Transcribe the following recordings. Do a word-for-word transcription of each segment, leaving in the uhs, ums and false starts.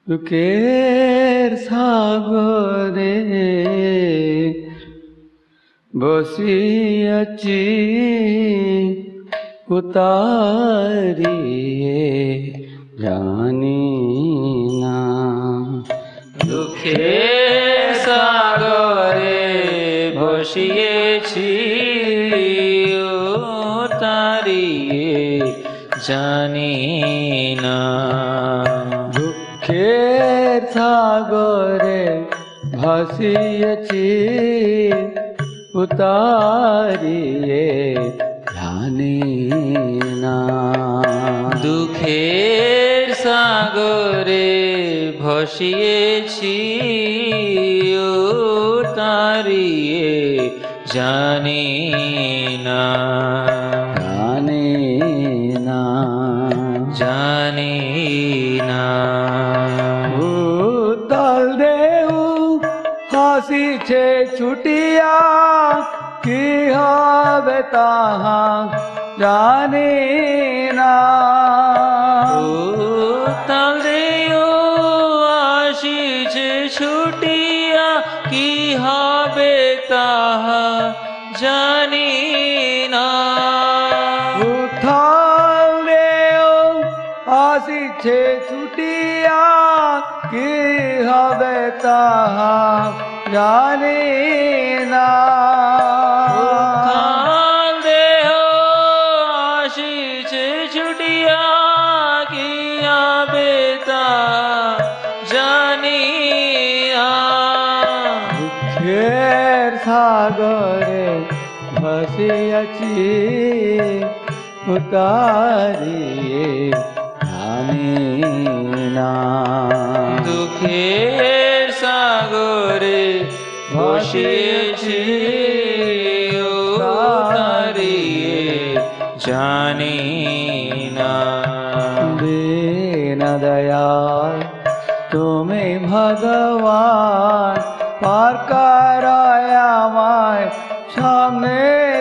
দুঃখের সাগরে বসিয়াছি উতারিয়ে জানি না। দুঃখের সাগরে বসিয়েছি উতারিয়ে জানি না। দুঃখের সাগরে ভাসিয়েছি উতারিয়ে জানি না। দুঃখের সাগরে ভাসিয়েছি উতারিয়ে জানি না। জানি না, জানি না। উতল ঢেউ হাসিছে ছুটিয়া কি হবে তাহা জানি না। উতল ঢেউ আসিছে ছুটিয়া কি হবে তাহা জানি না। উতল ঢেউ আসিছে ছুটিয়া কি হবে তাহা জানি না। উত্থাল দেহ আসিছে ছুটিয়া কি হবে তা জানি না। দুঃখের সাগরে ভাসিয়াছি উতারিয়ে জানি না। দুঃখের সাগরে বসিয়েছি উতারিয়ে জানি না। দীন দয়াল তুমি ভগবান, পার করায় আমায় সামনে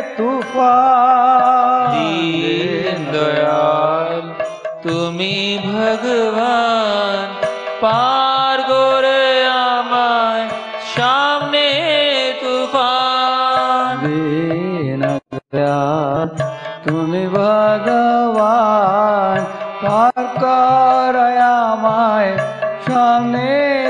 তুফান। দীন দয়াল তুমি ভগবান, পার করে আমায় সামনে তুফান। দীন দয়াল তুমি ভগবান, পার করায় আমায় সামনে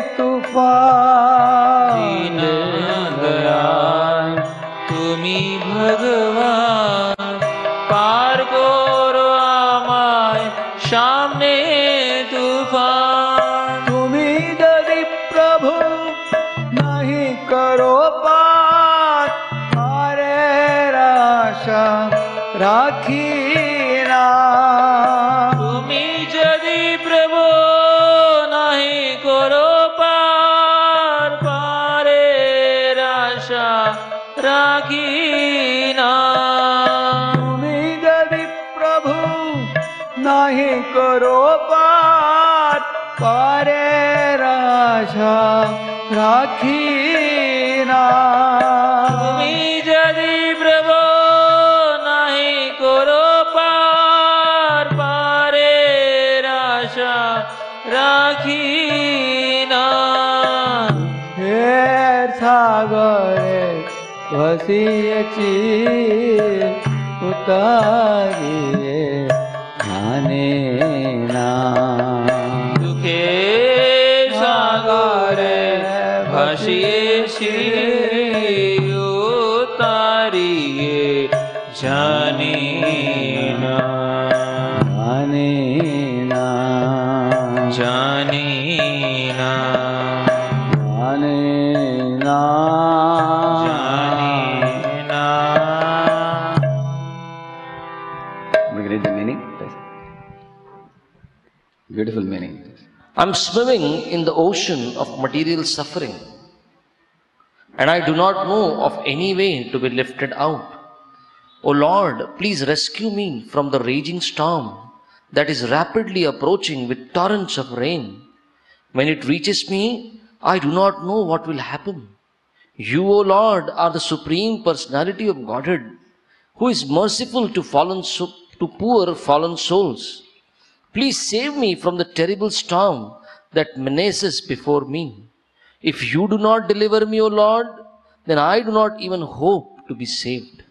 তুফান। দীন দয়াল তুমি ভগবান, পার করো আমায় সামনে তুফান। তুমি যদি প্রভু নাহি করো পার, পারের আশা রাখি না। তুমি যদি প্রভু নাহি করো পার, পারের আশা রাখি না। তুমি যদি প্রভু নাহি করো পার, পারের আশা রাখি না। তুমি যদি প্রভু নাহি করো পার, পারের আশা রাখি না। হের সাগরে ভাসিয়েছি উতারিয়ে জানি না। দুঃখের সাগরে ভাসিয়েছি উতারিয়ে জানি না। জানি না, জানি না, জানি না, জানি না। We can read the meaning. Beautiful meaning. I'm swimming in the ocean of material suffering, and I do not know of any way to be lifted out. O Lord, please rescue me from the raging storm that is rapidly approaching with torrents of rain. When it reaches me, I do not know what will happen. You, O Lord, are the Supreme Personality of Godhead, who is merciful to fallen so, to poor fallen souls. Please save me from the terrible storm that menaces before me. If you do not deliver me, O Lord, then I do not even hope to be saved.